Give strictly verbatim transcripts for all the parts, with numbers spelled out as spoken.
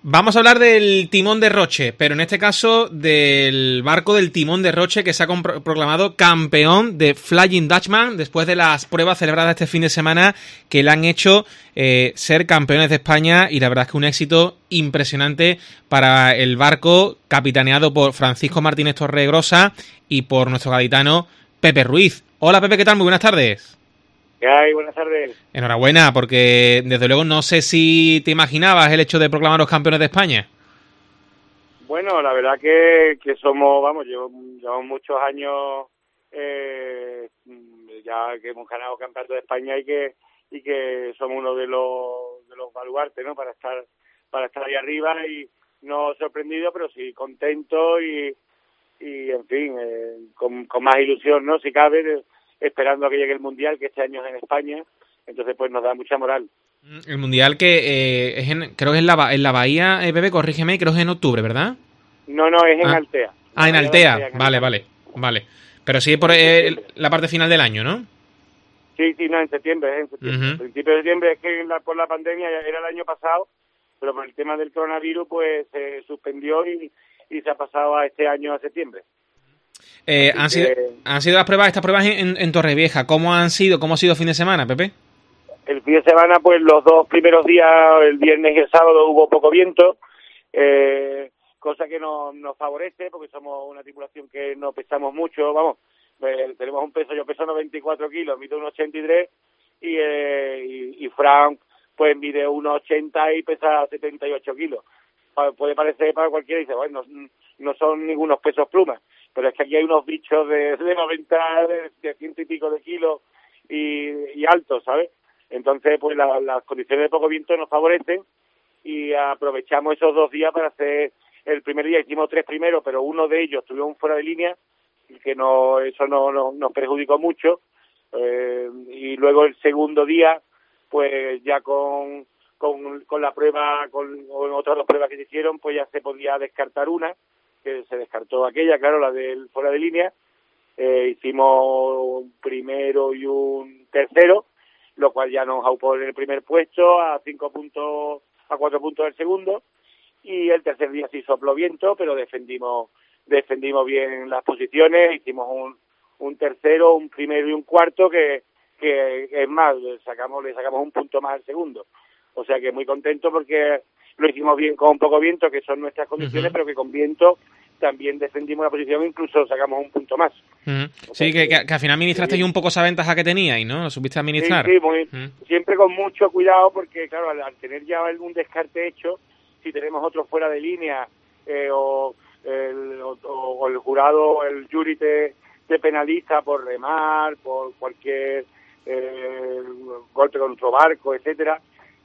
Vamos a hablar del Timón de Roche, pero en este caso del barco del Timón de Roche, que se ha proclamado campeón de Flying Dutchman después de las pruebas celebradas este fin de semana que le han hecho eh, ser campeones de España, y la verdad es que un éxito impresionante para el barco capitaneado por Francisco Martínez Torregrosa y por nuestro gaditano Pepe Ruiz. Hola Pepe, ¿qué tal? Muy buenas tardes. ¿Qué hay? Buenas tardes. Enhorabuena, porque desde luego no sé si te imaginabas el hecho de proclamaros campeones de España. Bueno, la verdad que, que somos, vamos, llevamos, llevamos muchos años eh, ya que hemos ganado campeonato de España y que y que somos uno de los de los baluartes, ¿no? Para estar para estar ahí arriba, y no sorprendido, pero sí contento y y en fin, eh, con, con más ilusión, ¿no? Si cabe, de, esperando a que llegue el Mundial, que este año es en España, entonces pues nos da mucha moral. El Mundial que eh, es en, creo que es en la, en la Bahía, eh, Bebe, corrígeme, creo que es en octubre, ¿verdad? No, no, es en ah. Altea. Ah, en Altea, Altea en vale, vale, vale. Pero sí por eh, la parte final del año, ¿no? Sí, sí, no, en septiembre, es en septiembre. Uh-huh. En principio de septiembre, es que la, por la pandemia era el año pasado, pero por el tema del coronavirus pues se suspendió y, y se ha pasado a este año, a septiembre. Eh, han, sido, han sido las pruebas, estas pruebas en, en Torrevieja. ¿Cómo han sido? ¿Cómo ha sido el fin de semana, Pepe? El fin de semana, pues los dos primeros días, el viernes y el sábado, hubo poco viento, eh, cosa que nos, nos favorece porque somos una tripulación que no pesamos mucho, vamos, pues, tenemos un peso, yo peso noventa y cuatro kilos, mido uno ochenta y tres y, eh, y, y Frank pues mide uno ochenta y pesa setenta y ocho kilos. Puede parecer para cualquiera, dice, bueno, no, no son ningunos pesos plumas, pero es que aquí hay unos bichos de, de noventa, de, de ciento y pico de kilos y, y altos, ¿sabes? Entonces, pues la, las condiciones de poco viento nos favorecen y aprovechamos esos dos días para hacer, el primer día hicimos tres primeros, pero uno de ellos estuvimos fuera de línea, y que no, eso no, no nos perjudicó mucho, eh, y luego el segundo día, pues ya con... Con, con la prueba, con, con otras dos pruebas que se hicieron, pues ya se podía descartar una, que se descartó aquella, claro, la del fuera de línea. Eh, hicimos un primero y un tercero, lo cual ya nos aupó en el primer puesto a cinco puntos, a cuatro puntos del segundo, y el tercer día sí sopló viento, pero defendimos defendimos bien las posiciones, hicimos un, un tercero, un primero y un cuarto, que, que es más, le sacamos, le sacamos un punto más al segundo. O sea que muy contento porque lo hicimos bien con poco viento, que son nuestras condiciones, uh-huh. pero que con viento también defendimos la posición, incluso sacamos un punto más. Uh-huh. Sí, que, que, que al final administrasteis un poco esa ventaja que teníais, ¿no? ¿Lo supiste administrar? Sí, sí, muy, uh-huh. siempre con mucho cuidado, porque claro, al, al tener ya algún descarte hecho, si tenemos otro fuera de línea, eh, o, el, o, o el jurado, el jury te, te penaliza por remar, por cualquier eh, golpe con otro barco, etcétera,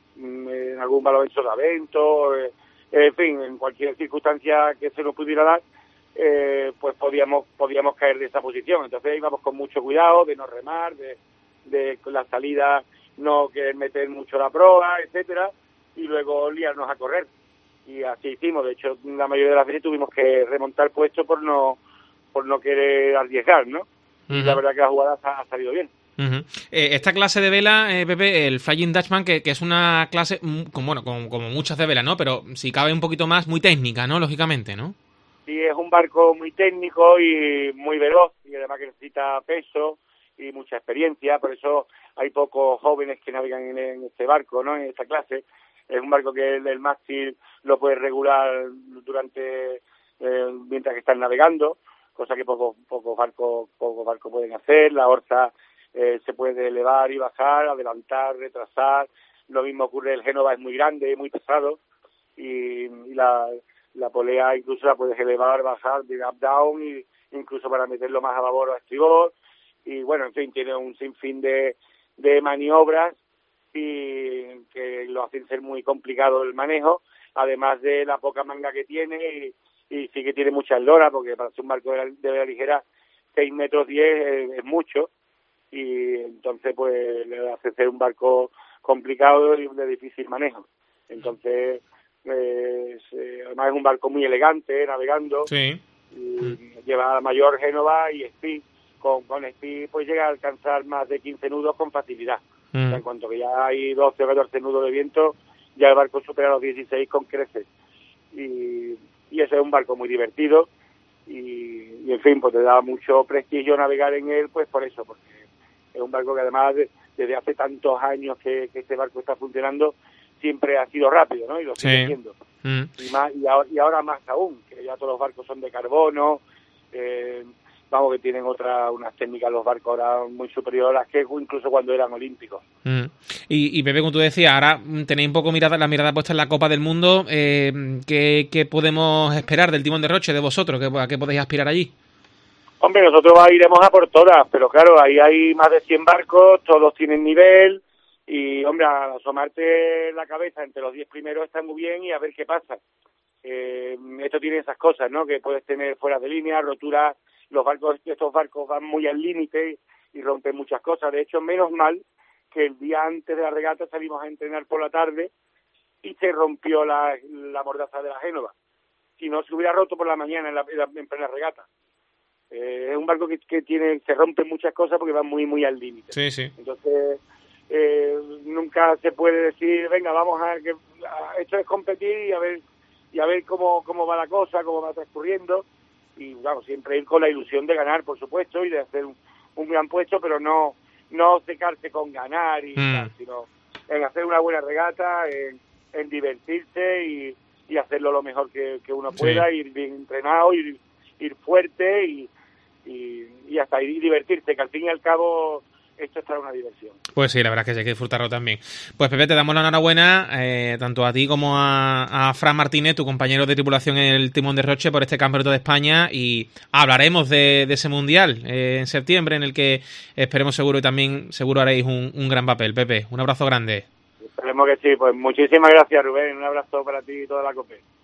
en algún balón de sotavento, eh, en fin, en cualquier circunstancia que se nos pudiera dar, eh, pues podíamos podíamos caer de esa posición. Entonces íbamos con mucho cuidado de no remar, de, de con la salida no querer meter mucho la proa, etcétera, y luego liarnos a correr. Y así hicimos. De hecho, la mayoría de las veces tuvimos que remontar puesto por no por no querer arriesgar, ¿no? Uh-huh. Y la verdad que la jugada ha, ha salido bien. Uh-huh. Eh, esta clase de vela, eh, Pepe, el Flying Dutchman, que, que es una clase, como, bueno, como, como muchas de vela, ¿no? Pero si cabe un poquito más, muy técnica, ¿no? Lógicamente, ¿no? Sí, es un barco muy técnico y muy veloz, y además que necesita peso y mucha experiencia, por eso hay pocos jóvenes que navegan en, en este barco, ¿no? En esta clase. Es un barco que el, el mástil lo puede regular durante, eh, mientras que están navegando, cosa que pocos pocos barcos pocos barcos pueden hacer. La orza Eh, se puede elevar y bajar, adelantar, retrasar. Lo mismo ocurre, el Génova es muy grande, muy pesado, y, y la, la polea incluso la puedes elevar, bajar, de up down, y incluso para meterlo más a babor o a estribor. Y bueno, en fin, tiene un sinfín de, de maniobras y que lo hacen ser muy complicado el manejo, además de la poca manga que tiene, y, y sí que tiene mucha eslora, porque para ser un barco de, de vela ligera, seis metros diez es, es mucho, y entonces pues le hace ser un barco complicado y de difícil manejo. Entonces eh, se, además es un barco muy elegante navegando, sí. y mm. lleva la mayor Génova y Speed. Con, con Speed pues llega a alcanzar más de quince nudos con facilidad. Mm. O sea, en cuanto que ya hay doce o catorce nudos de viento, ya el barco supera los dieciséis con creces. y, y ese es un barco muy divertido y, y en fin, pues te da mucho prestigio navegar en él, pues por eso, porque es un barco que además de, desde hace tantos años que, que este barco está funcionando, siempre ha sido rápido, ¿no? Y lo sigue sí. siendo. Mm. Y, más, y, ahora, y ahora más aún, que ya todos los barcos son de carbono, eh, vamos, que tienen otra, unas técnicas los barcos ahora muy superiores a las que incluso cuando eran olímpicos. Mm. Y, y Pepe, como tú decías, ahora tenéis un poco mirada, la mirada puesta en la Copa del Mundo. Eh, ¿qué, ¿Qué podemos esperar del Timón de Roche, de vosotros? ¿Qué, ¿A qué podéis aspirar allí? Hombre, nosotros iremos a por todas, pero claro, ahí hay más de cien barcos, todos tienen nivel, y hombre, a asomarte la cabeza entre los diez primeros está muy bien y a ver qué pasa. Eh, esto tiene esas cosas, ¿no? Que puedes tener fuera de línea, roturas, los barcos, estos barcos van muy al límite y rompen muchas cosas. De hecho, menos mal que el día antes de la regata salimos a entrenar por la tarde y se rompió la, la mordaza de la Génova. Si no, se hubiera roto por la mañana en, la, en, la, en plena regata. Eh, es un barco que, que tiene, se rompen muchas cosas porque va muy, muy al límite. Sí, sí. Entonces, eh, nunca se puede decir, venga, vamos a, que a, esto es competir y a ver y a ver cómo, cómo va la cosa, cómo va transcurriendo, y vamos, siempre ir con la ilusión de ganar, por supuesto, y de hacer un, un gran puesto, pero no no secarse con ganar y mm. tal, sino en hacer una buena regata, en, en divertirse y, y hacerlo lo mejor que, que uno pueda, sí. Ir bien entrenado, ir, ir fuerte y, y, y hasta ir divertirse, que al fin y al cabo esto es para una diversión. Pues sí, la verdad es que sí, hay que disfrutarlo también. Pues Pepe, te damos la enhorabuena, eh, tanto a ti como a, a Fran Martínez, tu compañero de tripulación en el Timón de Roche, por este Campeonato de España, y hablaremos de, de ese Mundial eh, en septiembre, en el que esperemos seguro y también seguro haréis un, un gran papel. Pepe, un abrazo grande. Esperemos que sí, pues muchísimas gracias, Rubén, un abrazo para ti y toda la COPE.